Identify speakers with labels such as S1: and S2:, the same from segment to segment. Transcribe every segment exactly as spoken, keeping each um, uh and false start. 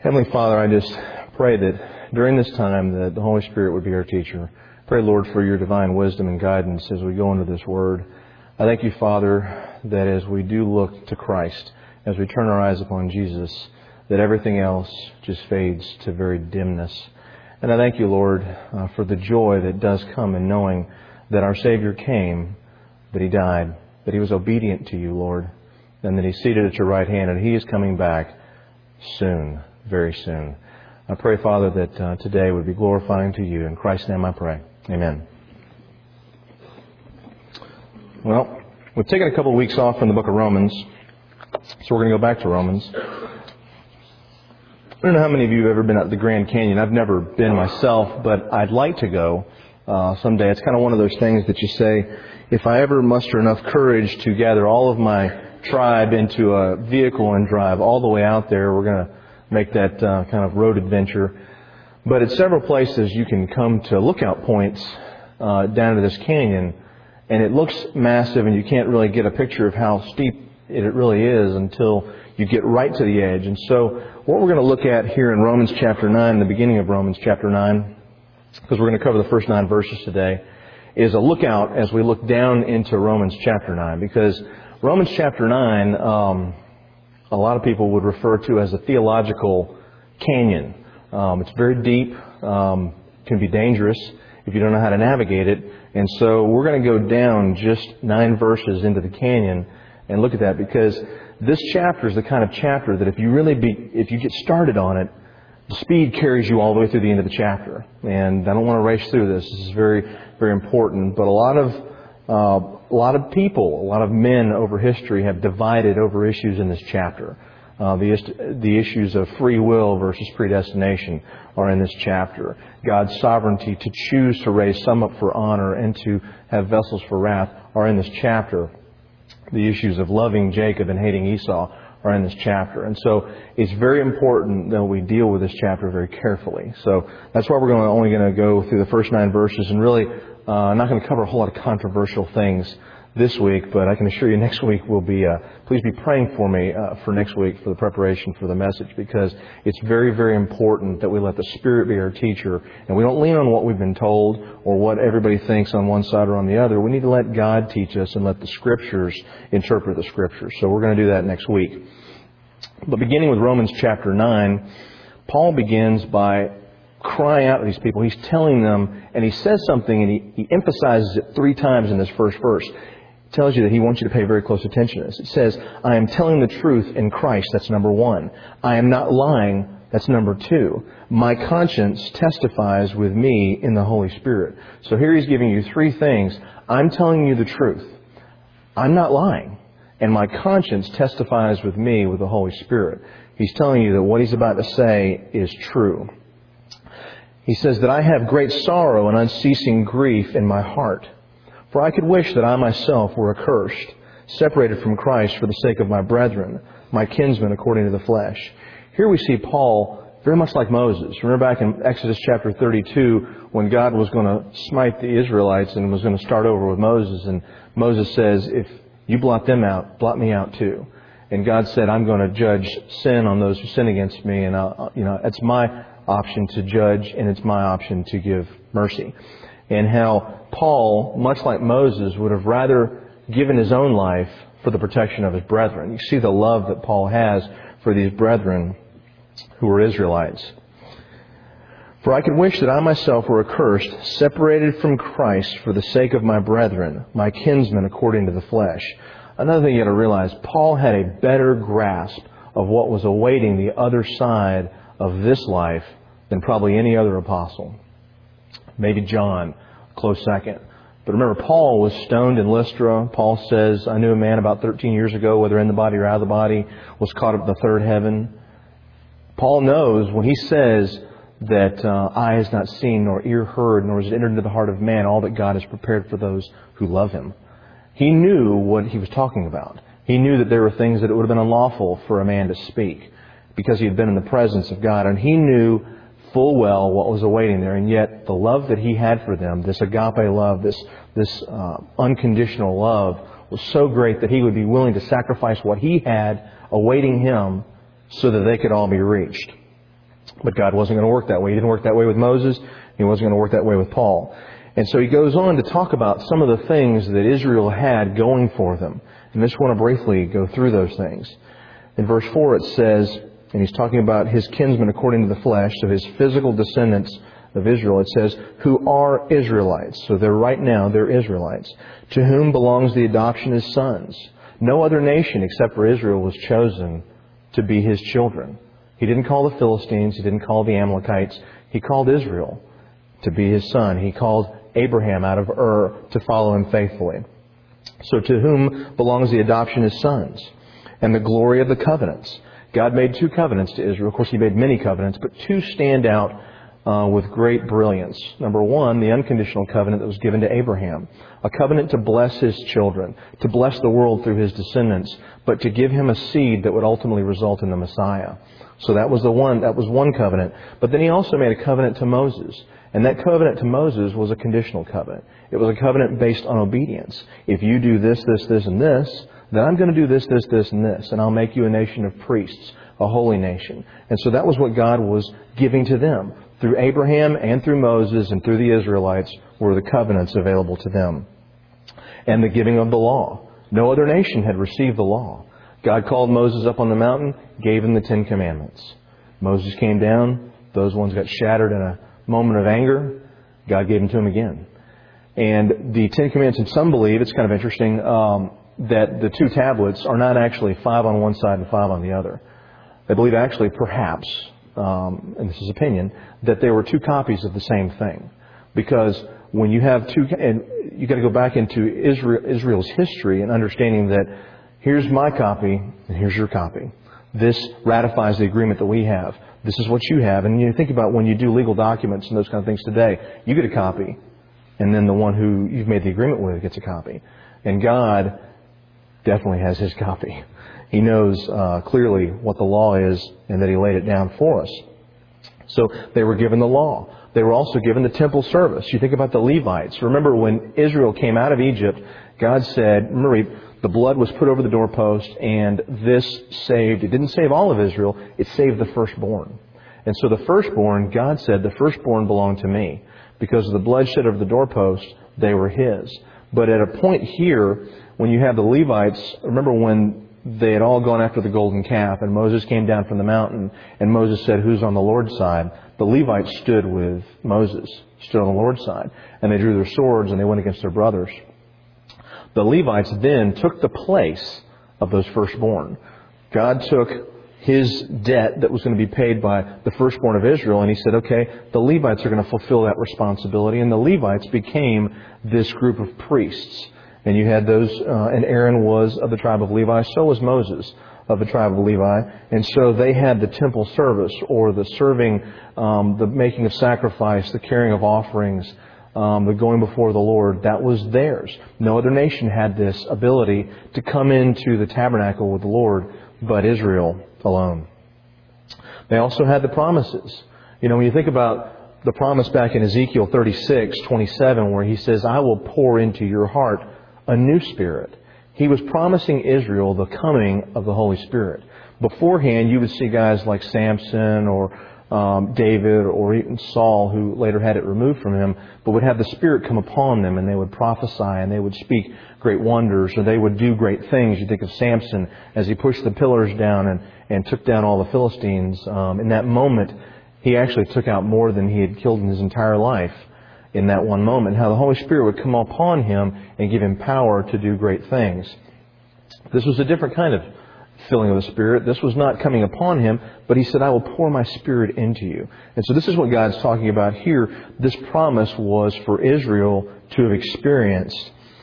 S1: Heavenly Father, I just pray that during this time that the Holy Spirit would be our teacher. Pray, Lord, for your divine wisdom and guidance as we go into this Word. I thank you, Father, that as we do look to Christ, as we turn our eyes upon Jesus, that everything else just fades to very dimness. And I thank you, Lord, uh, for the joy that does come in knowing that our Savior came, that He died, that He was obedient to you, Lord, and that He's seated at your right hand, and He is coming back soon, very soon. I pray, Father, that uh, today would be glorifying to you. In Christ's name I pray. Amen. Well, we've taken a couple of weeks off from the book of Romans, so we're going to go back to Romans. I don't know how many of you have ever been out to the Grand Canyon. I've never been myself, but I'd like to go uh, someday. It's kind of one of those things that you say, if I ever muster enough courage to gather all of my tribe into a vehicle and drive all the way out there, we're going to make that uh, kind of road adventure. But at several places you can come to lookout points uh, down to this canyon, and it looks massive, and you can't really get a picture of how steep it really is until you get right to the edge. And so what we're going to look at here in Romans chapter nine, the beginning of Romans chapter nine, because we're going to cover the first nine verses today, is a lookout as we look down into Romans chapter nine. Because Romans chapter nine, um, a lot of people would refer to as a theological canyon. Um, it's very deep, um, can be dangerous if you don't know how to navigate it. And so we're going to go down just nine verses into the canyon and look at that, because this chapter is the kind of chapter that if you really be, if you get started on it, the speed carries you all the way through the end of the chapter. And I don't want to race through this. This is very, very important. But a lot of uh, a lot of people, a lot of men over history have divided over issues in this chapter. Uh, the the issues of free will versus predestination are in this chapter. God's sovereignty to choose to raise some up for honor and to have vessels for wrath are in this chapter. The issues of loving Jacob and hating Esau are in this chapter. And so it's very important that we deal with this chapter very carefully. So that's why we're going to, only going to go through the first nine verses, and really uh, I'm not going to cover a whole lot of controversial things this week, but I can assure you next week will be, uh, please be praying for me uh, for next week for the preparation for the message, because it's very, very important that we let the Spirit be our teacher, and we don't lean on what we've been told or what everybody thinks on one side or on the other. We need to let God teach us and let the Scriptures interpret the Scriptures. So we're going to do that next week. But beginning with Romans chapter nine, Paul begins by crying out to these people. He's telling them, and he says something, and he, he emphasizes it three times in this first verse. Tells you that he wants you to pay very close attention to this. It says, I am telling the truth in Christ. That's number one. I am not lying. That's number two. My conscience testifies with me in the Holy Spirit. So here he's giving you three things. I'm telling you the truth. I'm not lying. And my conscience testifies with me with the Holy Spirit. He's telling you that what he's about to say is true. He says that I have great sorrow and unceasing grief in my heart. For I could wish that I myself were accursed, separated from Christ for the sake of my brethren, my kinsmen according to the flesh. Here we see Paul very much like Moses. Remember back in Exodus chapter thirty-two when God was going to smite the Israelites and was going to start over with Moses. And Moses says, if you blot them out, blot me out too. And God said, I'm going to judge sin on those who sin against me. And I'll, you know, it's my option to judge, and it's my option to give mercy. And how Paul, much like Moses, would have rather given his own life for the protection of his brethren. You see the love that Paul has for these brethren who were Israelites. For I could wish that I myself were accursed, separated from Christ for the sake of my brethren, my kinsmen according to the flesh. Another thing you got to realize, Paul had a better grasp of what was awaiting the other side of this life than probably any other apostle. Maybe John, close second. But remember, Paul was stoned in Lystra. Paul says, I knew a man about thirteen years ago, whether in the body or out of the body, was caught up in the third heaven. Paul knows when he says that uh, eye has not seen, nor ear heard, nor has it entered into the heart of man all that God has prepared for those who love Him. He knew what he was talking about. He knew that there were things that it would have been unlawful for a man to speak because he had been in the presence of God. And he knew full well what was awaiting there, and yet the love that he had for them, this agape love, this this uh, unconditional love, was so great that he would be willing to sacrifice what he had awaiting him so that they could all be reached. But God wasn't going to work that way. He didn't work that way with Moses. He wasn't going to work that way with Paul. And so he goes on to talk about some of the things that Israel had going for them. And I just want to briefly go through those things. In verse four it says, and he's talking about his kinsmen according to the flesh, so his physical descendants of Israel, it says, who are Israelites. So they're right now, they're Israelites. To whom belongs the adoption as sons. No other nation except for Israel was chosen to be his children. He didn't call the Philistines. He didn't call the Amalekites. He called Israel to be his son. He called Abraham out of Ur to follow him faithfully. So to whom belongs the adoption as sons and the glory of the covenants. God made two covenants to Israel. Of course, He made many covenants, but two stand out uh, with great brilliance. Number one, the unconditional covenant that was given to Abraham. A covenant to bless his children, to bless the world through his descendants, but to give him a seed that would ultimately result in the Messiah. So that was the one, that was one covenant. But then He also made a covenant to Moses. And that covenant to Moses was a conditional covenant. It was a covenant based on obedience. If you do this, this, this, and this, then I'm going to do this, this, this, and this. And I'll make you a nation of priests, a holy nation. And so that was what God was giving to them. Through Abraham and through Moses and through the Israelites were the covenants available to them. And the giving of the law. No other nation had received the law. God called Moses up on the mountain, gave him the Ten Commandments. Moses came down. Those ones got shattered in a moment of anger. God gave them to him again. And the Ten Commandments, and some believe, it's kind of interesting, um, that the two tablets are not actually five on one side and five on the other. They believe actually, perhaps, um, and this is opinion, that there were two copies of the same thing. Because when you have two, and you got to go back into Israel, Israel's history and understanding that here's my copy and here's your copy. This ratifies the agreement that we have. This is what you have. And you think about when you do legal documents and those kind of things today, you get a copy, and then the one who you've made the agreement with gets a copy. And God definitely has His copy. He knows uh, clearly what the law is and that He laid it down for us. So they were given the law. They were also given the temple service. You think about the Levites. Remember when Israel came out of Egypt, God said, remember, the blood was put over the doorpost, and this saved, it didn't save all of Israel, it saved the firstborn. And so the firstborn, God said, the firstborn belonged to me. Because of the bloodshed over the doorpost, they were His. But at a point here, when you have the Levites, remember when they had all gone after the golden calf, and Moses came down from the mountain, and Moses said, who's on the Lord's side? The Levites stood with Moses, stood on the Lord's side. And they drew their swords, and they went against their brothers. The Levites then took the place of those firstborn. God took His debt that was going to be paid by the firstborn of Israel, and He said, okay, the Levites are going to fulfill that responsibility. And the Levites became this group of priests. And you had those, uh, and Aaron was of the tribe of Levi, so was Moses of the tribe of Levi. And so they had the temple service, or the serving, um, the making of sacrifice, the carrying of offerings, Um, the going before the Lord. That was theirs. No other nation had this ability to come into the tabernacle with the Lord but Israel alone. They also had the promises. You know, when you think about the promise back in Ezekiel thirty-six twenty-seven, where He says, I will pour into your heart a new spirit. He was promising Israel the coming of the Holy Spirit. Beforehand, you would see guys like Samson or Um, David or even Saul, who later had it removed from him, but would have the Spirit come upon them, and they would prophesy, and they would speak great wonders, or they would do great things. You think of Samson as he pushed the pillars down and, and took down all the Philistines. Um, in that moment, he actually took out more than he had killed in his entire life in that one moment. How the Holy Spirit would come upon him and give him power to do great things. This was a different kind of filling of the Spirit. This was not coming upon him, but He said, I will pour my Spirit into you. And so this is what God's talking about here. This promise was for Israel to have experienced.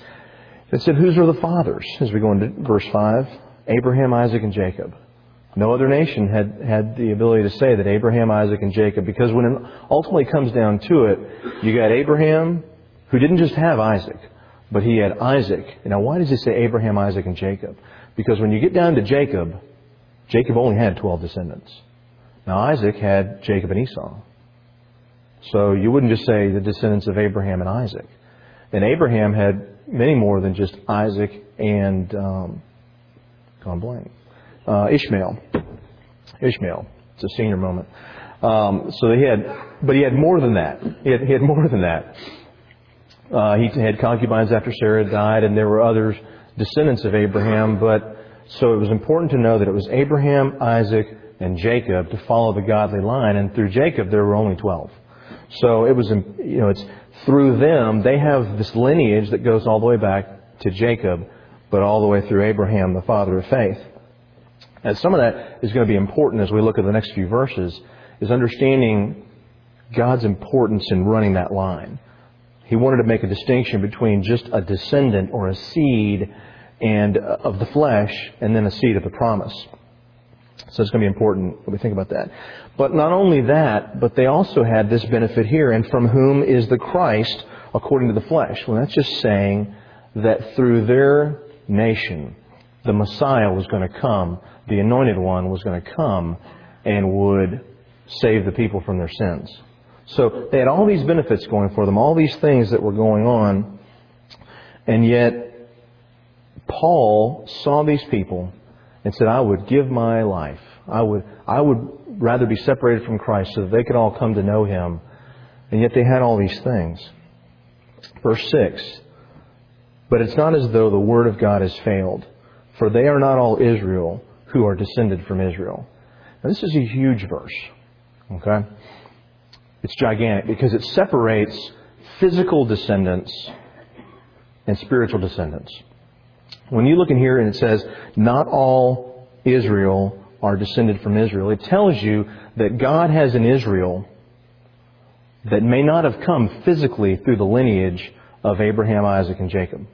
S1: It said, whose are the fathers? As we go into verse five, Abraham, Isaac, and Jacob. No other nation had, had the ability to say that Abraham, Isaac, and Jacob, because when it ultimately comes down to it, you got Abraham, who didn't just have Isaac, but he had Isaac. Now, why does He say Abraham, Isaac, and Jacob? Because when you get down to Jacob, Jacob only had twelve descendants. Now Isaac had Jacob and Esau. So you wouldn't just say the descendants of Abraham and Isaac. And Abraham had many more than just Isaac and, um, gone blank, uh, Ishmael. Ishmael. It's a senior moment. Um, so he had, but he had more than that. He had, he had more than that. Uh, he had concubines after Sarah died, and there were others, descendants of Abraham. But so it was important to know that it was Abraham, Isaac, and Jacob to follow the godly line. And through Jacob, there were only twelve. So it was, you know, it's through them, they have this lineage that goes all the way back to Jacob, but all the way through Abraham, the father of faith. And some of that is going to be important as we look at the next few verses, is understanding God's importance in running that line. He wanted to make a distinction between just a descendant or a seed and uh, of the flesh and then a seed of the promise. So it's going to be important when we think about that. But not only that, but they also had this benefit here. And from whom is the Christ according to the flesh? Well, that's just saying that through their nation, the Messiah was going to come, the Anointed One was going to come and would save the people from their sins. So they had all these benefits going for them, all these things that were going on. And yet, Paul saw these people and said, I would give my life. I would I would rather be separated from Christ so that they could all come to know Him. And yet they had all these things. Verse six, but it's not as though the word of God has failed, for they are not all Israel who are descended from Israel. Now this is a huge verse. Okay? It's gigantic because it separates physical descendants and spiritual descendants. When you look in here and it says, not all Israel are descended from Israel, it tells you that God has an Israel that may not have come physically through the lineage of Abraham, Isaac, and Jacob.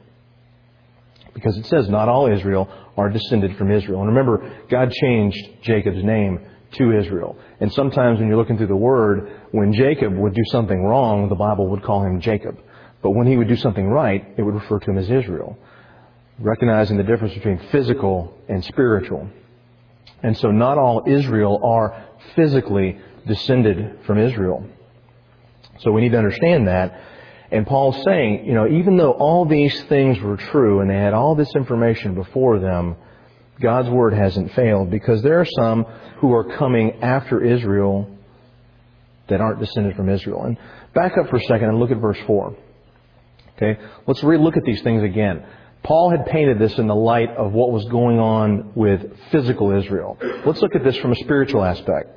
S1: Because it says, not all Israel are descended from Israel. And remember, God changed Jacob's name to Israel. And sometimes when you're looking through the Word, when Jacob would do something wrong, the Bible would call him Jacob. But when he would do something right, it would refer to him as Israel. Recognizing the difference between physical and spiritual. And so not all Israel are physically descended from Israel. So we need to understand that. And Paul's saying, you know, even though all these things were true and they had all this information before them, God's Word hasn't failed, because there are some who are coming after Israel that aren't descended from Israel. And back up for a second and look at verse four. Okay, let's re-look at these things again. Paul had painted this in the light of what was going on with physical Israel. Let's look at this from a spiritual aspect.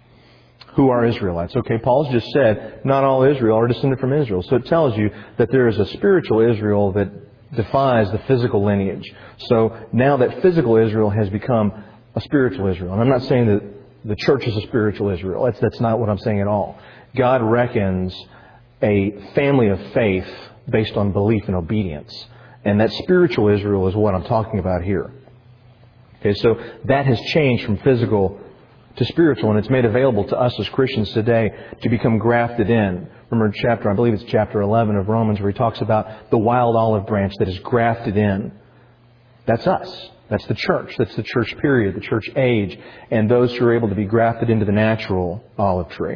S1: Who are Israelites? Okay, Paul's just said, not all Israel are descended from Israel. So it tells you that there is a spiritual Israel that defies the physical lineage. So now that physical Israel has become a spiritual Israel. And I'm not saying that the church is a spiritual Israel. That's, that's not what I'm saying at all. God reckons a family of faith based on belief and obedience. And that spiritual Israel is what I'm talking about here. Okay, so that has changed from physical to spiritual, and it's made available to us as Christians today to become grafted in. Remember chapter, I believe it's chapter eleven of Romans, where he talks about the wild olive branch that is grafted in. That's us. That's the church. That's the church period, the church age, and those who are able to be grafted into the natural olive tree.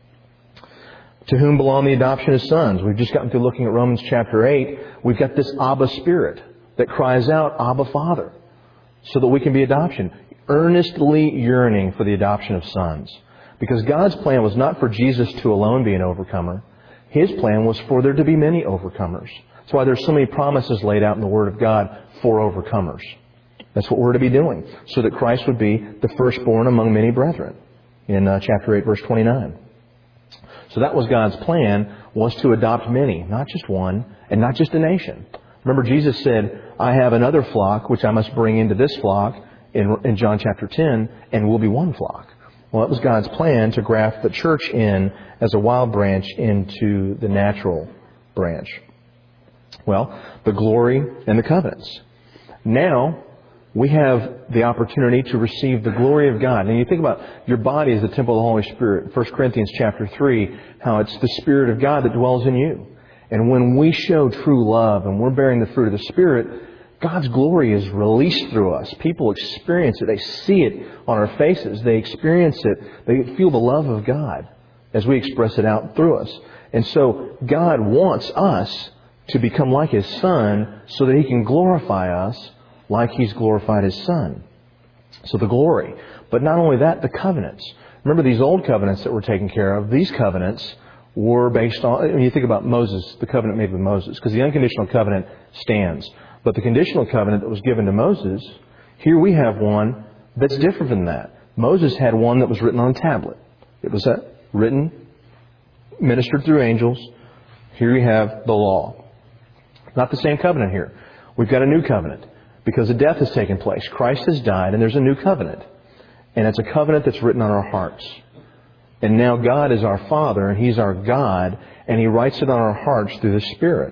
S1: To whom belong the adoption as sons? We've just gotten through looking at Romans chapter eight. We've got this Abba Spirit that cries out, Abba Father, so that we can be adoption. Earnestly yearning for the adoption of sons. Because God's plan was not for Jesus to alone be an overcomer. His plan was for there to be many overcomers. That's why there's so many promises laid out in the Word of God for overcomers. That's what we're to be doing. So that Christ would be the firstborn among many brethren. In uh, chapter eight, verse twenty-nine. So that was God's plan, was to adopt many. Not just one, and not just a nation. Remember, Jesus said, I have another flock which I must bring into this flock. In, in John chapter ten, and we'll be one flock. Well, that was God's plan to graft the church in as a wild branch into the natural branch. Well, the glory and the covenants. Now, we have the opportunity to receive the glory of God. And you think about your body as the temple of the Holy Spirit. First Corinthians chapter three, how it's the Spirit of God that dwells in you. And when we show true love and we're bearing the fruit of the Spirit, God's glory is released through us. People experience it. They see it on our faces. They experience it. They feel the love of God as we express it out through us. And so God wants us to become like His Son so that He can glorify us like He's glorified His Son. So the glory. But not only that, the covenants. Remember these old covenants that were taken care of, these covenants were based on, when you think about Moses, the covenant made with Moses, because the unconditional covenant stands. But the conditional covenant that was given to Moses, here we have one that's different than that. Moses had one that was written on a tablet. It was written, ministered through angels. Here we have the law. Not the same covenant here. We've got a new covenant because a death has taken place. Christ has died and there's a new covenant. And it's a covenant that's written on our hearts. And now God is our Father and He's our God, and He writes it on our hearts through the Spirit.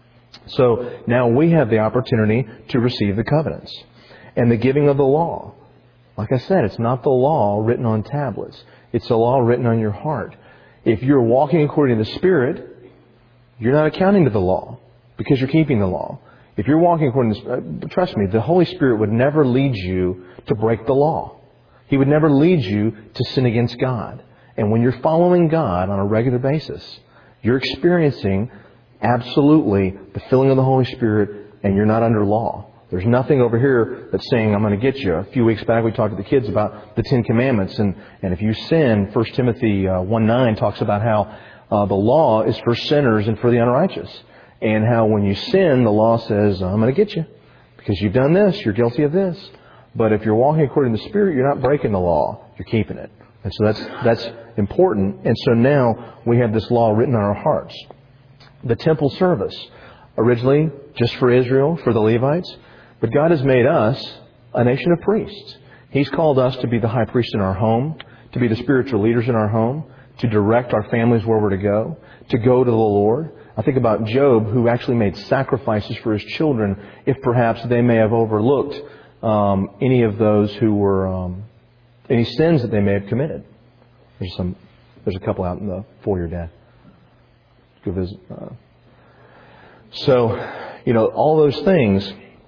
S1: So now we have the opportunity to receive the covenants. And the giving of the law. Like I said, it's not the law written on tablets. It's the law written on your heart. If you're walking according to the Spirit, you're not accounting to the law because you're keeping the law. If you're walking according to the, trust me, the Holy Spirit would never lead you to break the law. He would never lead you to sin against God. And when you're following God on a regular basis, you're experiencing absolutely the filling of the Holy Spirit, and you're not under law. There's nothing over here that's saying, I'm going to get you. A few weeks back we talked to the kids about the Ten Commandments. And, and if you sin, First Timothy uh, one nine talks about how uh, the law is for sinners and for the unrighteous. And how when you sin, the law says, I'm going to get you. Because you've done this, you're guilty of this. But if you're walking according to the Spirit, you're not breaking the law. You're keeping it. And so that's that's important. And so now we have this law written on our hearts. The temple service, originally just for Israel, for the Levites. But God has made us a nation of priests. He's called us to be the high priest in our home, to be the spiritual leaders in our home, to direct our families where we're to go, to go to the Lord. I think about Job, who actually made sacrifices for his children, if perhaps they may have overlooked um, any of those who were, um, any sins that they may have committed. There's some, there's a couple out in the foyer, Dad. Go visit. Uh, so, you know, all those things.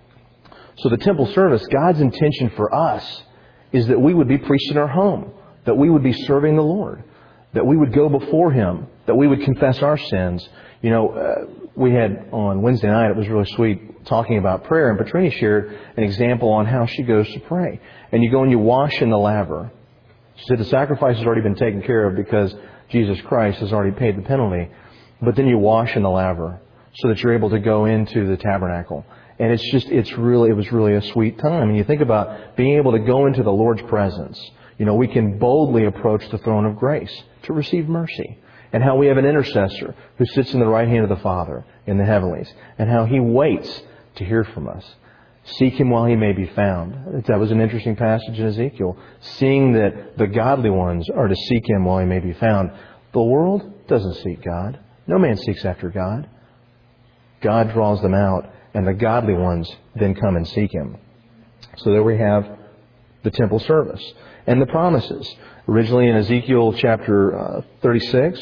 S1: So the temple service, God's intention for us is that we would be priests in our home, that we would be serving the Lord, that we would go before Him, that we would confess our sins. You know, uh, we had on Wednesday night, it was really sweet, talking about prayer, and Petrina shared an example on how she goes to pray. And you go and you wash in the laver. She said the sacrifice has already been taken care of because Jesus Christ has already paid the penalty. But then you wash in the laver so that you're able to go into the tabernacle. And it's just, it's really, it was really a sweet time. And you think about being able to go into the Lord's presence. You know, we can boldly approach the throne of grace to receive mercy. And how we have an intercessor who sits in the right hand of the Father in the heavenlies. And how He waits to hear from us. Seek Him while He may be found. That was an interesting passage in Ezekiel. Seeing that the godly ones are to seek Him while He may be found. The world doesn't seek God. No man seeks after God. God draws them out. And the godly ones then come and seek Him. So there we have the temple service. And the promises. Originally in Ezekiel chapter uh, thirty-six.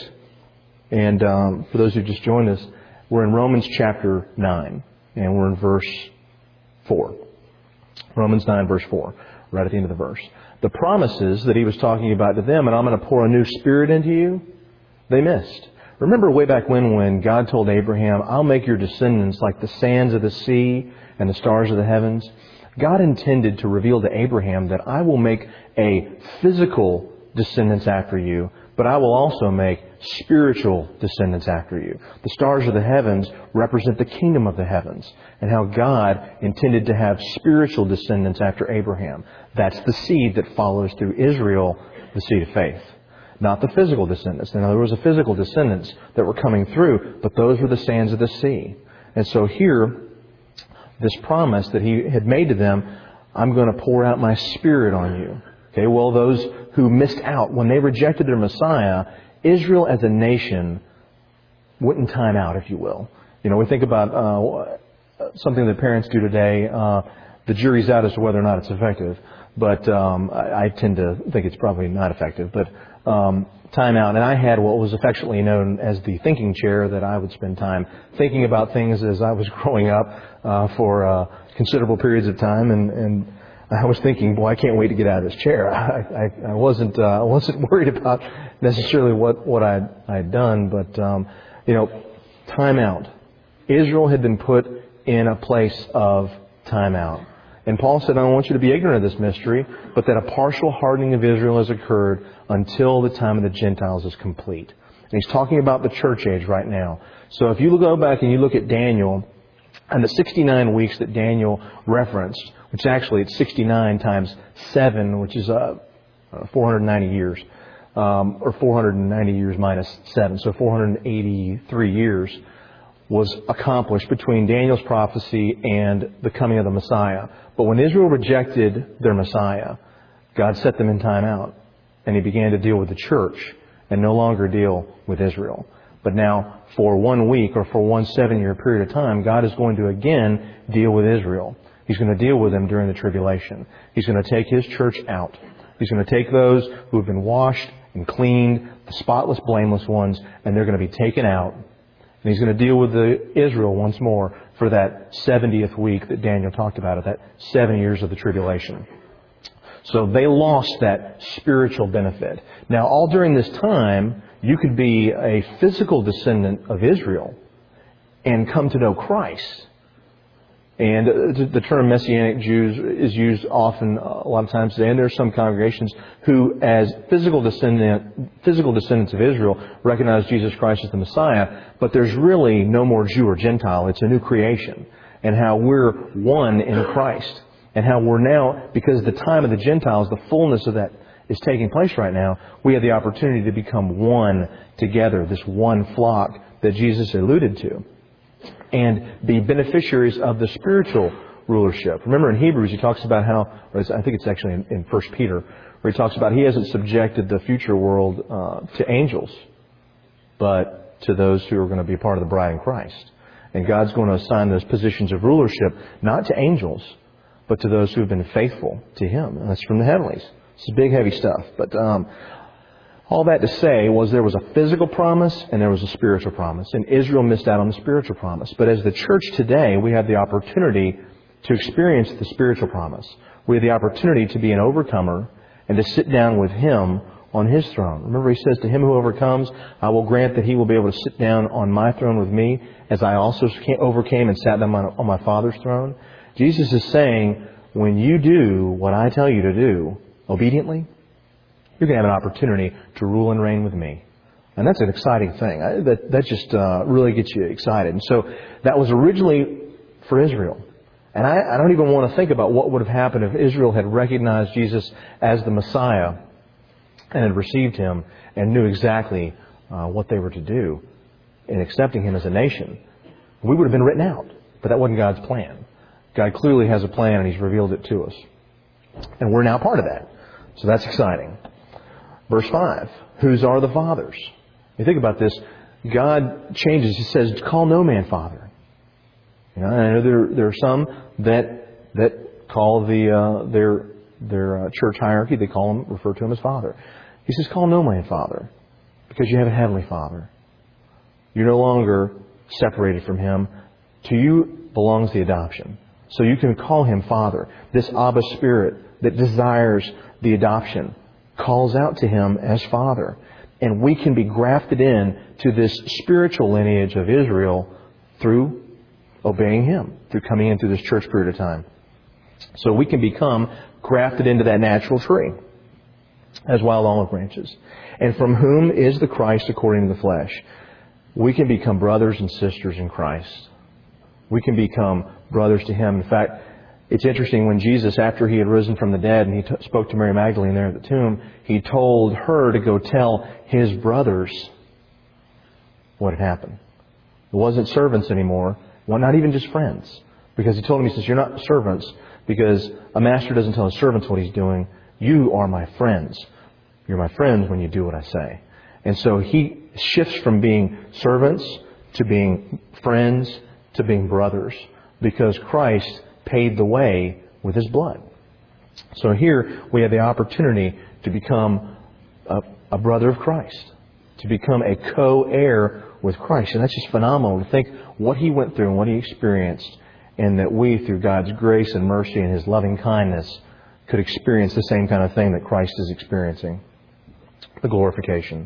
S1: And um, for those who just joined us, we're in Romans chapter nine. And we're in verse four. Romans nine verse four. Right at the end of the verse. The promises that He was talking about to them, and I'm going to pour a new spirit into you, they missed. Remember way back when, when God told Abraham, I'll make your descendants like the sands of the sea and the stars of the heavens. God intended to reveal to Abraham that I will make a physical descendants after you, but I will also make spiritual descendants after you. The stars of the heavens represent the kingdom of the heavens and how God intended to have spiritual descendants after Abraham. That's the seed that follows through Israel, the seed of faith. Not the physical descendants. Now, there was a physical descendants that were coming through, but those were the sands of the sea. And so here, this promise that He had made to them, I'm going to pour out my Spirit on you. Okay, well, those who missed out, when they rejected their Messiah, Israel as a nation wouldn't time out, if you will. You know, we think about uh, something that parents do today. Uh, the jury's out as to whether or not it's effective. But um, I, I tend to think it's probably not effective. But um, time out. And I had what was affectionately known as the thinking chair, that I would spend time thinking about things as I was growing up uh, for uh, considerable periods of time. And, and I was thinking, boy, I can't wait to get out of this chair. I, I, I wasn't uh, I wasn't worried about necessarily what, what I'd, I'd done. But, um, you know, time out. Israel had been put in a place of time out. And Paul said, I don't want you to be ignorant of this mystery, but that a partial hardening of Israel has occurred until the time of the Gentiles is complete. And he's talking about the church age right now. So if you go back and you look at Daniel, and the sixty-nine weeks that Daniel referenced, which actually it's sixty-nine times seven, which is uh, four hundred ninety years, um, or four hundred ninety years minus seven, so four hundred eighty-three years, was accomplished between Daniel's prophecy and the coming of the Messiah. But when Israel rejected their Messiah, God set them in time out, and He began to deal with the church and no longer deal with Israel. But now, for one week or for one seven-year period of time, God is going to again deal with Israel. He's going to deal with them during the tribulation. He's going to take His church out. He's going to take those who have been washed and cleaned, the spotless, blameless ones, and they're going to be taken out. And He's going to deal with the Israel once more for that seventieth week that Daniel talked about, at that seven years of the tribulation. So they lost that spiritual benefit. Now, all during this time, you could be a physical descendant of Israel and come to know Christ. And the term Messianic Jews is used often, a lot of times today. And there are some congregations who, as physical descendant, physical descendants of Israel, recognize Jesus Christ as the Messiah. But there's really no more Jew or Gentile. It's a new creation. And how we're one in Christ. And how we're now, because the time of the Gentiles, the fullness of that is taking place right now, we have the opportunity to become one together, this one flock that Jesus alluded to, and be beneficiaries of the spiritual rulership. Remember in Hebrews he talks about how, or I think it's actually in, in First Peter, where he talks about he hasn't subjected the future world uh, to angels, but to those who are going to be part of the bride in Christ. And God's going to assign those positions of rulership not to angels, but to those who have been faithful to Him. And that's from the heavenlies. It's big, heavy stuff. But um, all that to say was there was a physical promise and there was a spiritual promise. And Israel missed out on the spiritual promise. But as the church today, we have the opportunity to experience the spiritual promise. We have the opportunity to be an overcomer and to sit down with Him on His throne. Remember, He says, to him who overcomes, I will grant that he will be able to sit down on my throne with me, as I also overcame and sat down on my Father's throne. Jesus is saying, when you do what I tell you to do obediently, you're going to have an opportunity to rule and reign with me. And that's an exciting thing. I, that, that just uh, really gets you excited. And so that was originally for Israel. And I, I don't even want to think about what would have happened if Israel had recognized Jesus as the Messiah and had received Him and knew exactly uh, what they were to do in accepting Him as a nation. We would have been written out. But that wasn't God's plan. God clearly has a plan, and He's revealed it to us. And we're now part of that. So that's exciting. Verse five, whose are the fathers? You think about this, God changes. He says, call no man father. You know, I know there, there are some that that call the uh, their their uh, church hierarchy, they call him, refer to him as father. He says, call no man father, because you have a heavenly Father. You're no longer separated from Him. To you belongs the adoption. So you can call Him Father. This Abba Spirit that desires the adoption calls out to Him as Father. And we can be grafted in to this spiritual lineage of Israel through obeying Him, through coming into this church period of time. So we can become grafted into that natural tree as wild olive branches. And from whom is the Christ according to the flesh? We can become brothers and sisters in Christ. We can become brothers to Him. In fact, it's interesting when Jesus, after He had risen from the dead and He t- spoke to Mary Magdalene there at the tomb, He told her to go tell His brothers what had happened. It wasn't servants anymore. Well, not even just friends. Because He told them, He says, you're not servants, because a master doesn't tell his servants what he's doing. You are my friends. You're my friends when you do what I say. And so He shifts from being servants to being friends to being brothers, because Christ paid the way with His blood. So here we have the opportunity to become a, a brother of Christ, to become a co-heir with Christ. And that's just phenomenal to think what He went through and what He experienced, and that we, through God's grace and mercy and His loving kindness, could experience the same kind of thing that Christ is experiencing, the glorification.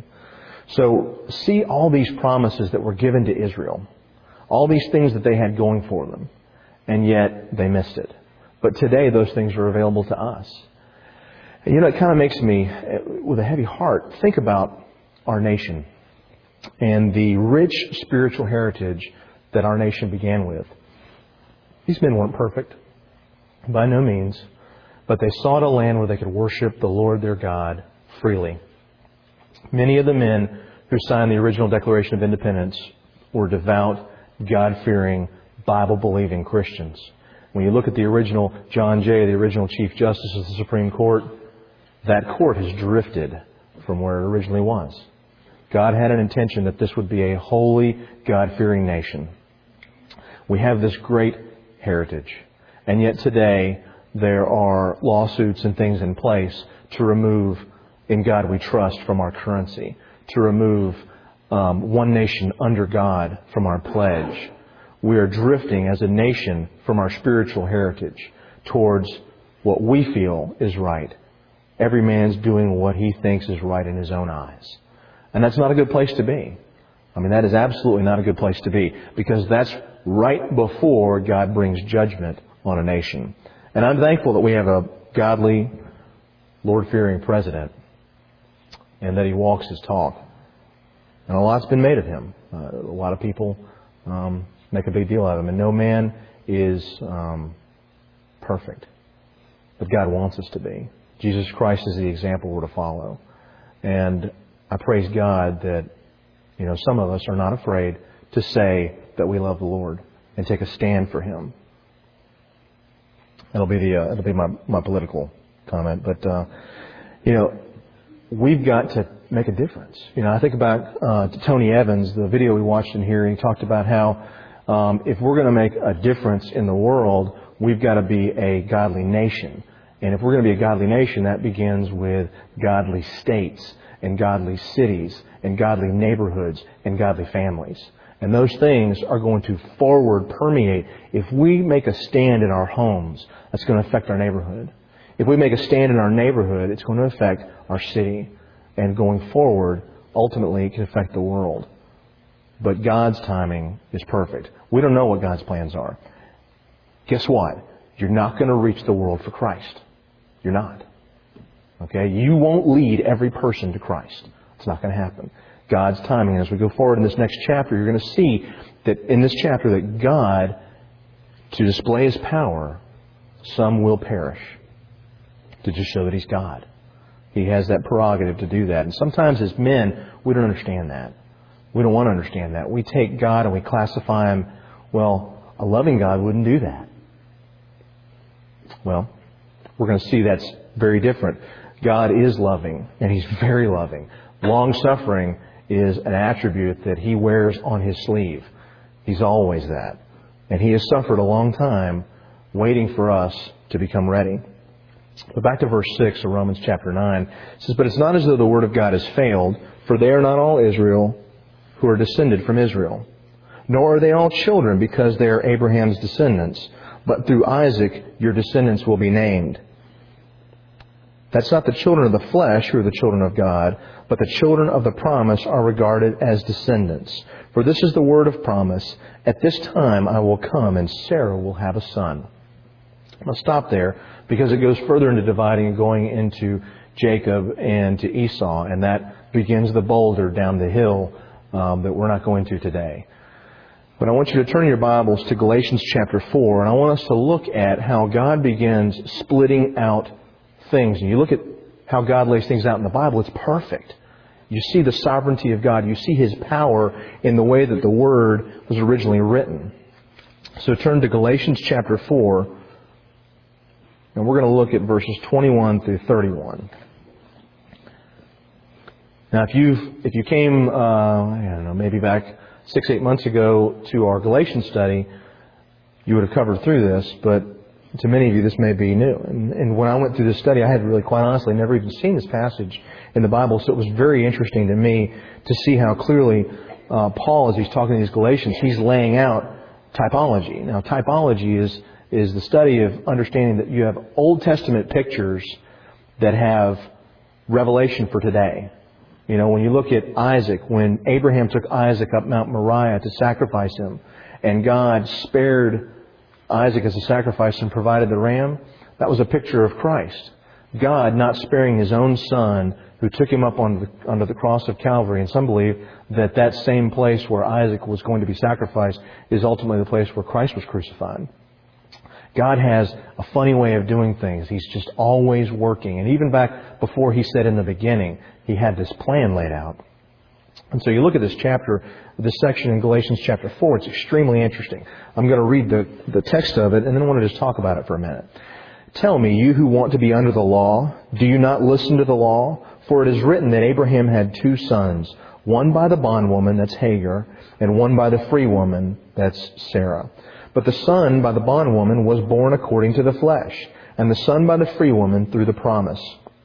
S1: So see all these promises that were given to Israel, all these things that they had going for them, and yet they missed it. But today, those things are available to us. And you know, it kind of makes me, with a heavy heart, think about our nation and the rich spiritual heritage that our nation began with. These men weren't perfect, by no means, but they sought a land where they could worship the Lord their God freely. Many of the men who signed the original Declaration of Independence were devout, God-fearing, Bible-believing Christians. When you look at the original John Jay, the original Chief Justice of the Supreme Court, that court has drifted from where it originally was. God had an intention that this would be a holy, God-fearing nation. We have this great heritage. And yet today, there are lawsuits and things in place to remove "In God We Trust" from our currency, to remove um, "One Nation Under God" from our pledge. We are drifting as a nation from our spiritual heritage towards what we feel is right. Every man's doing what he thinks is right in his own eyes. And that's not a good place to be. I mean, that is absolutely not a good place to be, because that's right before God brings judgment on a nation. And I'm thankful that we have a godly, Lord-fearing president and that he walks his talk. And a lot's been made of him. Uh, a lot of people um, make a big deal out of him. And no man is um, perfect. But God wants us to be. Jesus Christ is the example we're to follow. And I praise God that, you know, some of us are not afraid to say that we love the Lord and take a stand for Him. That'll be the uh, that'll be my, my political comment. But uh, you know, we've got to make a difference. You know, I think about uh, Tony Evans, the video we watched in here. He talked about how um, if we're going to make a difference in the world, we've got to be a godly nation. And if we're going to be a godly nation, that begins with godly states and godly cities and godly neighborhoods and godly families. And those things are going to forward permeate. If we make a stand in our homes, that's going to affect our neighborhood. If we make a stand in our neighborhood, it's going to affect our city. And going forward, ultimately, it can affect the world. But God's timing is perfect. We don't know what God's plans are. Guess what? You're not going to reach the world for Christ. You're not. Okay? You won't lead every person to Christ. It's not going to happen. God's timing. As we go forward in this next chapter, you're going to see that in this chapter that God, to display His power, some will perish. To just show that He's God. He has that prerogative to do that. And sometimes as men, we don't understand that. We don't want to understand that. We take God and we classify Him, well, a loving God wouldn't do that. Well, we're going to see that's very different. God is loving, and He's very loving. Long-suffering is an attribute that He wears on His sleeve. He's always that. And He has suffered a long time waiting for us to become ready. But back to verse six of Romans chapter nine. It says, "But it's not as though the word of God has failed, for they are not all Israel who are descended from Israel. Nor are they all children, because they are Abraham's descendants. But through Isaac your descendants will be named. That's not the children of the flesh who are the children of God, but the children of the promise are regarded as descendants. For this is the word of promise, at this time I will come, and Sarah will have a son." I'll stop there because it goes further into dividing and going into Jacob and to Esau, and that begins the boulder down the hill um, that we're not going to today. But I want you to turn your Bibles to Galatians chapter four, and I want us to look at how God begins splitting out things. And you look at how God lays things out in the Bible, it's perfect. You see the sovereignty of God. You see His power in the way that the Word was originally written. So turn to Galatians chapter four, and we're going to look at verses twenty-one through thirty-one. Now, if you if you came, uh, I don't know, maybe back six, eight months ago to our Galatians study, you would have covered through this, but to many of you, this may be new. And, and when I went through this study, I had really, quite honestly, never even seen this passage in the Bible. So it was very interesting to me to see how clearly uh, Paul, as he's talking to these Galatians, he's laying out typology. Now, typology is is the study of understanding that you have Old Testament pictures that have revelation for today. You know, when you look at Isaac, when Abraham took Isaac up Mount Moriah to sacrifice him, and God spared Isaac as a sacrifice and provided the ram, that was a picture of Christ. God not sparing His own Son, who took Him up on the, under the cross of Calvary. And some believe that that same place where Isaac was going to be sacrificed is ultimately the place where Christ was crucified. God has a funny way of doing things. He's just always working. And even back before He said in the beginning, He had this plan laid out. And so you look at this chapter, this section in Galatians chapter four, it's extremely interesting. I'm going to read the, the text of it and then I want to just talk about it for a minute. Tell me, you who want to be under the law, do you not listen to the law? For it is written that Abraham had two sons, one by the bondwoman, that's Hagar, and one by the free woman, that's Sarah. But the son by the bondwoman was born according to the flesh, and the son by the free woman through the promise.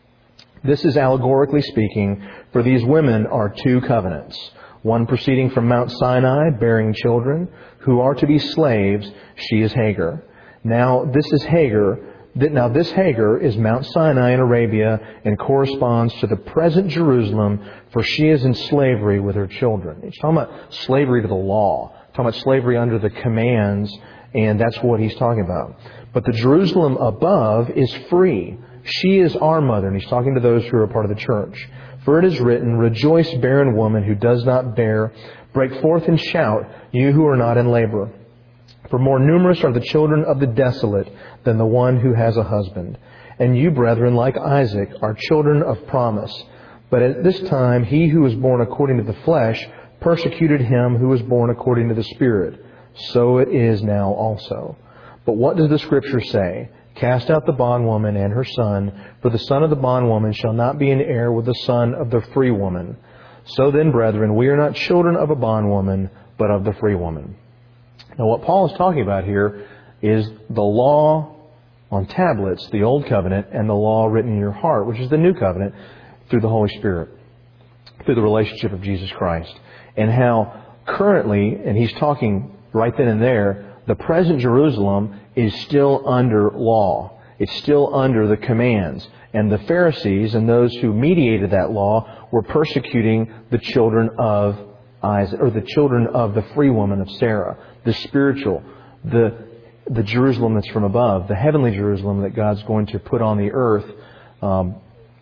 S1: This is allegorically speaking, for these women are two covenants, one proceeding from Mount Sinai, bearing children, who are to be slaves. She is Hagar. Now this is Hagar. Now this Hagar is Mount Sinai in Arabia and corresponds to the present Jerusalem, for she is in slavery with her children. He's talking about slavery to the law. He's talking about slavery under the commands, and that's what he's talking about. But the Jerusalem above is free. She is our mother, and he's talking to those who are a part of the church. For it is written, rejoice, barren woman who does not bear. Break forth and shout, you who are not in labor. For more numerous are the children of the desolate than the one who has a husband. And you, brethren, like Isaac, are children of promise. But at this time he who was born according to the flesh persecuted him who was born according to the Spirit. So it is now also. But what does the Scripture say? Cast out the bondwoman and her son, for the son of the bondwoman shall not be an heir with the son of the free woman. So then, brethren, we are not children of a bondwoman, but of the free woman. Now, what Paul is talking about here is the law on tablets, the Old Covenant, and the law written in your heart, which is the New Covenant, through the Holy Spirit, through the relationship of Jesus Christ. And how currently, and he's talking right then and there, the present Jerusalem is still under law. It's still under the commands. And the Pharisees and those who mediated that law were persecuting the children of Isaac, or the children of the free woman of Sarah, the spiritual, the the Jerusalem that's from above, the heavenly Jerusalem that God's going to put on the earth um,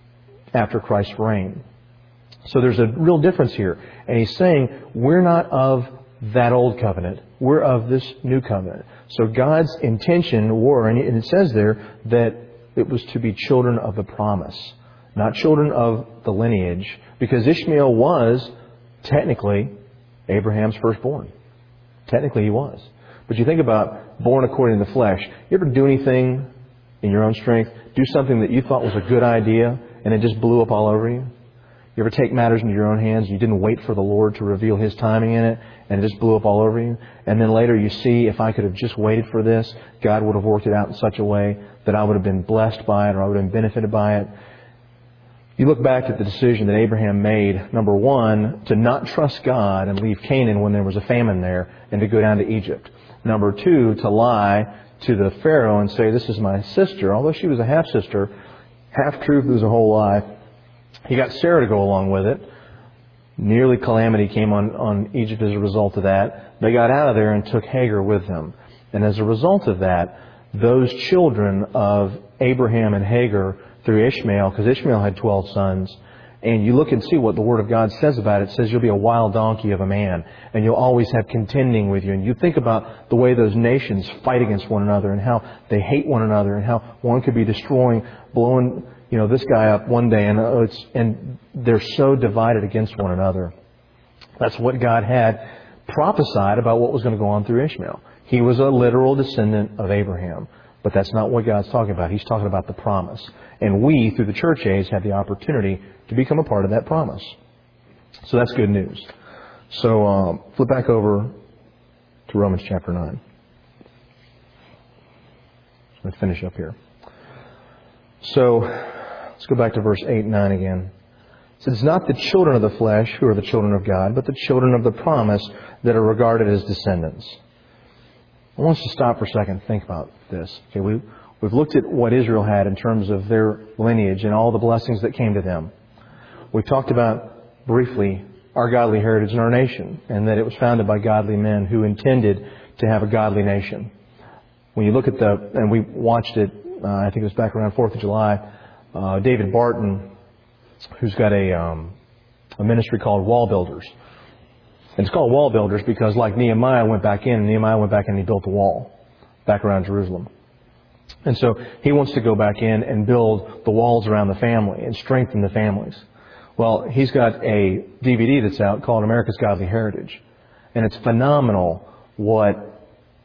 S1: after Christ's reign. So there's a real difference here. And he's saying we're not of that old covenant. We're of this new covenant. So God's intention were, and it says there, that it was to be children of the promise, not children of the lineage, because Ishmael was technically Abraham's firstborn. Technically he was. But you think about born according to the flesh. You ever do anything in your own strength, do something that you thought was a good idea, and it just blew up all over you? You ever take matters into your own hands and you didn't wait for the Lord to reveal His timing in it, and it just blew up all over you? And then later you see, if I could have just waited for this, God would have worked it out in such a way that I would have been blessed by it, or I would have been benefited by it. You look back at the decision that Abraham made, number one, to not trust God and leave Canaan when there was a famine there, and to go down to Egypt. Number two, to lie to the Pharaoh and say, this is my sister. Although she was a half-sister, half-truth was a whole lie. He got Sarah to go along with it. Nearly calamity came on, on Egypt as a result of that. They got out of there and took Hagar with them. And as a result of that, those children of Abraham and Hagar through Ishmael, because Ishmael had twelve sons, and you look and see what the Word of God says about it. It says you'll be a wild donkey of a man, and you'll always have contending with you. And you think about the way those nations fight against one another, and how they hate one another, and how one could be destroying, blowing, you know, this guy up one day, and uh, it's and they're so divided against one another. That's what God had prophesied about what was going to go on through Ishmael. He was a literal descendant of Abraham. But that's not what God's talking about. He's talking about the promise. And we, through the church age, have the opportunity to become a part of that promise. So that's good news. So um, flip back over to Romans chapter nine. Let's finish up here. So let's go back to verse eight and nine again. It says, it's not the children of the flesh who are the children of God, but the children of the promise that are regarded as descendants. I want us to stop for a second and think about this. Okay, we, we've looked at what Israel had in terms of their lineage and all the blessings that came to them. We've talked about, briefly, our godly heritage in our nation, and that it was founded by godly men who intended to have a godly nation. when you look at the, and we watched it, uh, I think it was back around fourth of July, uh, David Barton, who's got a, um, a ministry called Wall Builders. And it's called Wall Builders because, like Nehemiah went back in, and Nehemiah went back in and he built a wall back around Jerusalem. And so he wants to go back in and build the walls around the family and strengthen the families. Well, he's got a D V D that's out called America's Godly Heritage. And it's phenomenal what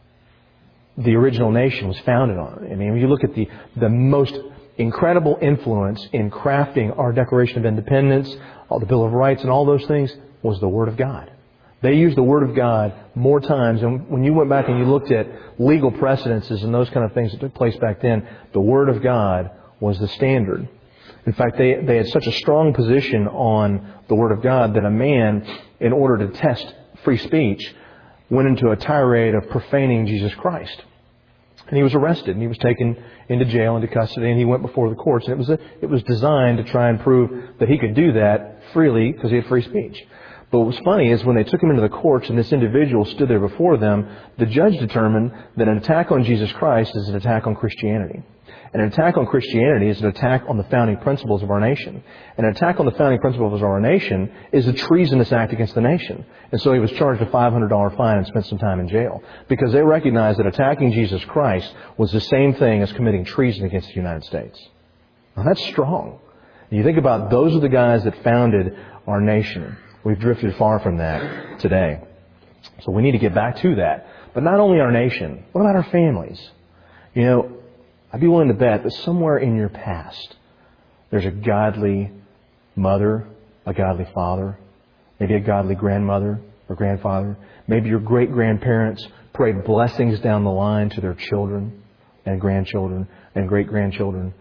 S1: the original nation was founded on. I mean, when you look at the, the most incredible influence in crafting our Declaration of Independence, all the Bill of Rights and all those things was the Word of God. They used the Word of God more times. And when you went back and you looked at legal precedences and those kind of things that took place back then, the Word of God was the standard. In fact, they, they had such a strong position on the Word of God that a man, in order to test free speech, went into a tirade of profaning Jesus Christ. And he was arrested and he was taken into jail, into custody, and he went before the courts. And it was a, it was designed to try and prove that he could do that freely because he had free speech. But what was funny is when they took him into the courts and this individual stood there before them, the judge determined that an attack on Jesus Christ is an attack on Christianity. And an attack on Christianity is an attack on the founding principles of our nation. And an attack on the founding principles of our nation is a treasonous act against the nation. And so he was charged a five hundred dollars fine and spent some time in jail. Because they recognized that attacking Jesus Christ was the same thing as committing treason against the United States. Now that's strong. And you think about those are the guys that founded our nation. We've drifted far from that today. So we need to get back to that. But not only our nation, what about our families? You know, I'd be willing to bet that somewhere in your past, there's a godly mother, a godly father, maybe a godly grandmother or grandfather. Maybe your great-grandparents prayed blessings down the line to their children and grandchildren and great-grandchildren.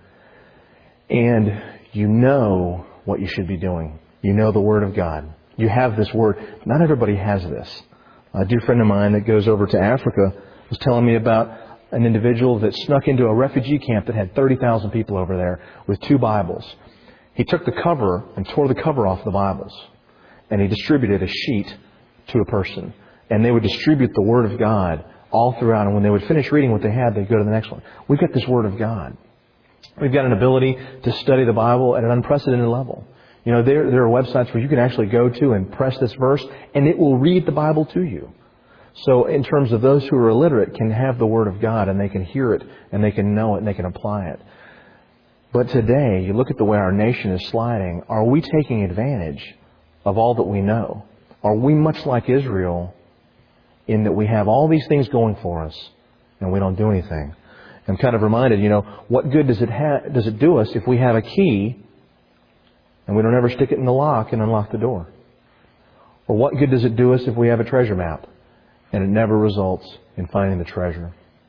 S1: And you know what you should be doing. You know the Word of God. You have this Word. Not everybody has this. A dear friend of mine that goes over to Africa was telling me about an individual that snuck into a refugee camp that had thirty thousand people over there with two Bibles. He took the cover and tore the cover off the Bibles. And he distributed a sheet to a person. And they would distribute the Word of God all throughout. And when they would finish reading what they had, they'd go to the next one. We've got this Word of God. We've got an ability to study the Bible at an unprecedented level. You know, there, there are websites where you can actually go to and press this verse, and it will read the Bible to you. So in terms of those who are illiterate can have the Word of God, and they can hear it, and they can know it, and they can apply it. But today, you look at the way our nation is sliding, are we taking advantage of all that we know? Are we much like Israel in that we have all these things going for us, and we don't do anything? I'm kind of reminded, you know, what good does it ha- does it do us if we have a key and we don't ever stick it in the lock and unlock the door? Or what good does it do us if we have a treasure map and it never results in finding the treasure?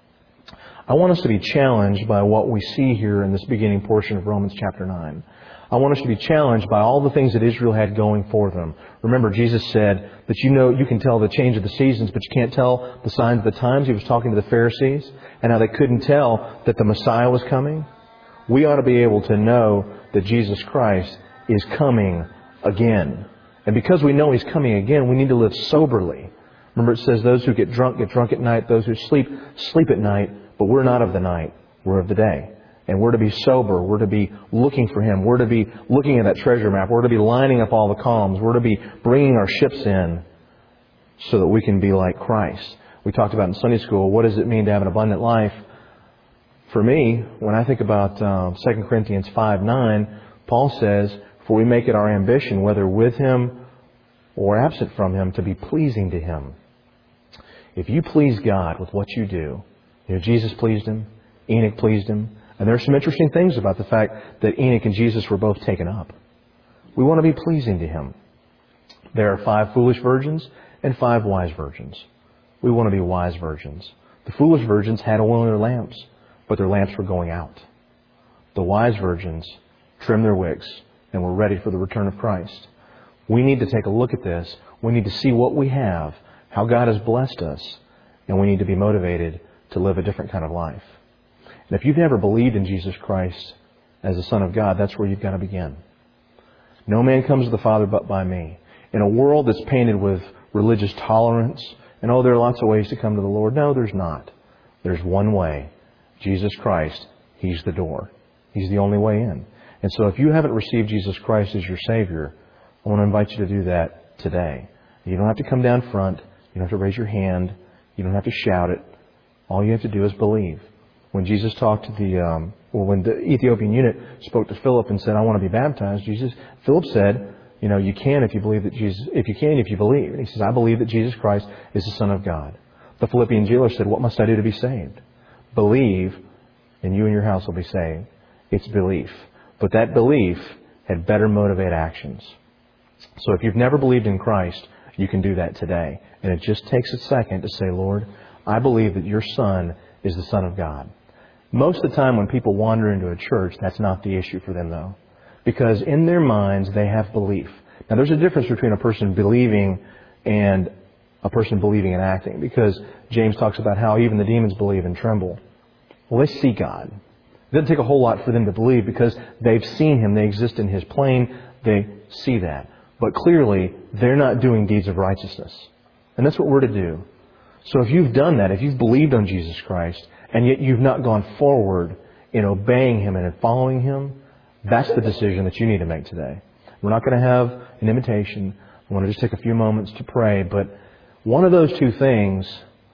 S1: I want us to be challenged by what we see here in this beginning portion of Romans chapter nine. I want us to be challenged by all the things that Israel had going for them. Remember, Jesus said that you know you can tell the change of the seasons, but you can't tell the signs of the times. He was talking to the Pharisees and how they couldn't tell that the Messiah was coming. We ought to be able to know that Jesus Christ is coming again. And because we know He's coming again, we need to live soberly. Remember, it says those who get drunk, get drunk at night. Those who sleep, sleep at night. But we're not of the night. We're of the day. And we're to be sober. We're to be looking for Him. We're to be looking at that treasure map. We're to be lining up all the columns. We're to be bringing our ships in so that we can be like Christ. We talked about in Sunday school, what does it mean to have an abundant life? For me, when I think about uh, Second Corinthians five nine, Paul says, for we make it our ambition, whether with Him or absent from Him, to be pleasing to Him. If you please God with what you do, you know, Jesus pleased Him, Enoch pleased Him, and there are some interesting things about the fact that Enoch and Jesus were both taken up. We want to be pleasing to Him. There are five foolish virgins and five wise virgins. We want to be wise virgins. The foolish virgins had oil in their lamps, but their lamps were going out. The wise virgins trimmed their wicks and were ready for the return of Christ. We need to take a look at this. We need to see what we have, how God has blessed us, and we need to be motivated to live a different kind of life. And if you've never believed in Jesus Christ as the Son of God, that's where you've got to begin. No man comes to the Father but by me. In a world that's painted with religious tolerance, and oh, there are lots of ways to come to the Lord. No, there's not. There's one way. Jesus Christ. He's the door. He's the only way in. And so if you haven't received Jesus Christ as your Savior, I want to invite you to do that today. You don't have to come down front. You don't have to raise your hand. You don't have to shout it. All you have to do is believe. When Jesus talked to the, um, or when the Ethiopian eunuch spoke to Philip and said, I want to be baptized, Jesus, Philip said, you know, you can if you believe that Jesus, if you can, if you believe. And he says, I believe that Jesus Christ is the Son of God. The Philippian jailer said, what must I do to be saved? Believe, and you and your house will be saved. It's belief. But that belief had better motivate actions. So if you've never believed in Christ, you can do that today. And it just takes a second to say, Lord, I believe that your Son is the Son of God. Most of the time when people wander into a church, that's not the issue for them, though. Because in their minds, they have belief. Now, there's a difference between a person believing and a person believing and acting. Because James talks about how even the demons believe and tremble. Well, they see God. It doesn't take a whole lot for them to believe because they've seen Him. They exist in His plane. They see that. But clearly, they're not doing deeds of righteousness. And that's what we're to do. So if you've done that, if you've believed on Jesus Christ, and yet you've not gone forward in obeying Him and in following Him, that's the decision that you need to make today. We're not going to have an invitation. I want to just take a few moments to pray. But one of those two things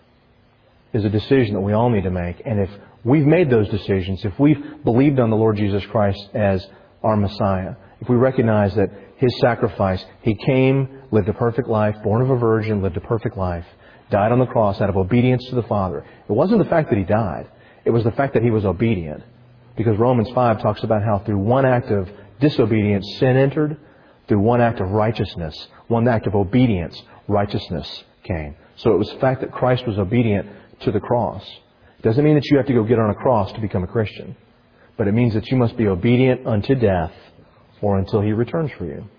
S1: is a decision that we all need to make. And if we've made those decisions, if we've believed on the Lord Jesus Christ as our Messiah, if we recognize that His sacrifice, He came, lived a perfect life, born of a virgin, lived a perfect life, died on the cross out of obedience to the Father. It wasn't the fact that He died. It was the fact that He was obedient. Because Romans five talks about how through one act of disobedience, sin entered. Through one act of righteousness, one act of obedience, righteousness came. So it was the fact that Christ was obedient to the cross. It doesn't mean that you have to go get on a cross to become a Christian. But it means that you must be obedient unto death or until He returns for you.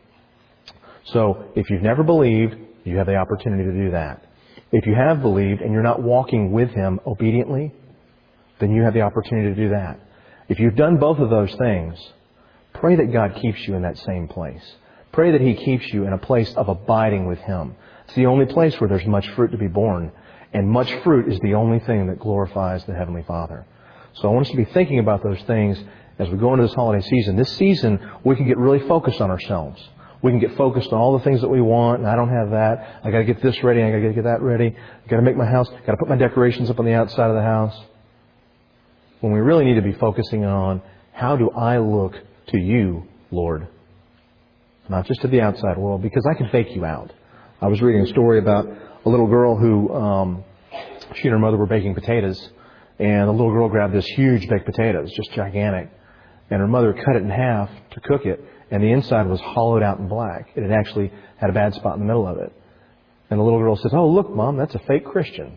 S1: So if you've never believed, you have the opportunity to do that. If you have believed and you're not walking with Him obediently, then you have the opportunity to do that. If you've done both of those things, pray that God keeps you in that same place. Pray that He keeps you in a place of abiding with Him. It's the only place where there's much fruit to be born. And much fruit is the only thing that glorifies the Heavenly Father. So I want us to be thinking about those things as we go into this holiday season. This season, we can get really focused on ourselves. We can get focused on all the things that we want, and I don't have that. I got to get this ready. I got to get that ready. I got to make my house. Got to put my decorations up on the outside of the house. When we really need to be focusing on how do I look to You, Lord, not just to the outside world, because I can fake You out. I was reading a story about a little girl who um, she and her mother were baking potatoes, and the little girl grabbed this huge baked potato, it's just gigantic, and her mother cut it in half to cook it. And the inside was hollowed out and black. It had actually had a bad spot in the middle of it. And the little girl says, oh, look, Mom, that's a fake Christian.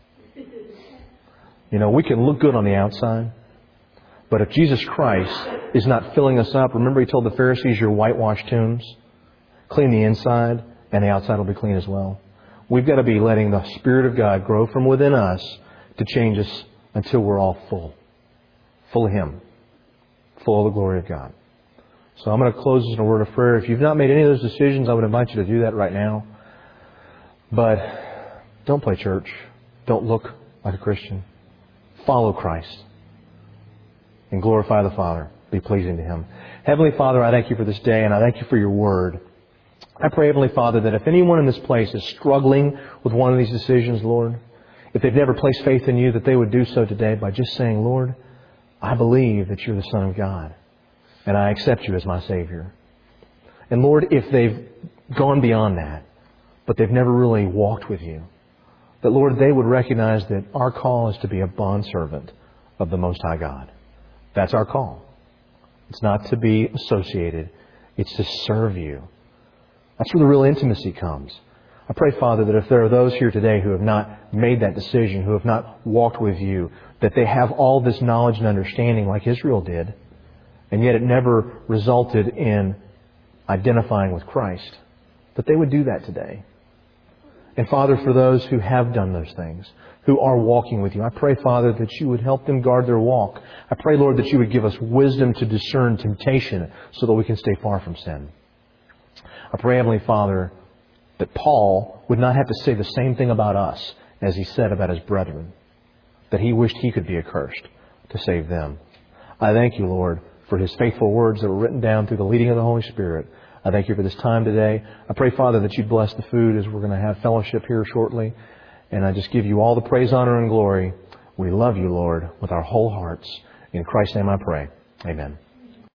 S1: You know, we can look good on the outside. But if Jesus Christ is not filling us up, remember He told the Pharisees, you're whitewashed tombs. Clean the inside, and the outside will be clean as well. We've got to be letting the Spirit of God grow from within us to change us until we're all full. Full of Him. Full of the glory of God. So I'm going to close this in a word of prayer. If you've not made any of those decisions, I would invite you to do that right now. But don't play church. Don't look like a Christian. Follow Christ. And glorify the Father. Be pleasing to Him. Heavenly Father, I thank You for this day, and I thank You for Your Word. I pray, Heavenly Father, that if anyone in this place is struggling with one of these decisions, Lord, if they've never placed faith in You, that they would do so today by just saying, Lord, I believe that You're the Son of God. And I accept You as my Savior. And Lord, if they've gone beyond that, but they've never really walked with You, that Lord, they would recognize that our call is to be a bondservant of the Most High God. That's our call. It's not to be associated. It's to serve You. That's where the real intimacy comes. I pray, Father, that if there are those here today who have not made that decision, who have not walked with You, that they have all this knowledge and understanding like Israel did, and yet it never resulted in identifying with Christ, that they would do that today. And Father, for those who have done those things, who are walking with You, I pray, Father, that You would help them guard their walk. I pray, Lord, that You would give us wisdom to discern temptation so that we can stay far from sin. I pray, Heavenly Father, that Paul would not have to say the same thing about us as he said about his brethren. that He wished He could be accursed to save them. I thank You, Lord, for His faithful words that were written down through the leading of the Holy Spirit. I thank You for this time today. I pray, Father, that You'd bless the food as we're going to have fellowship here shortly. And I just give You all the praise, honor, and glory. We love You, Lord, with our whole hearts. In Christ's name I pray. Amen.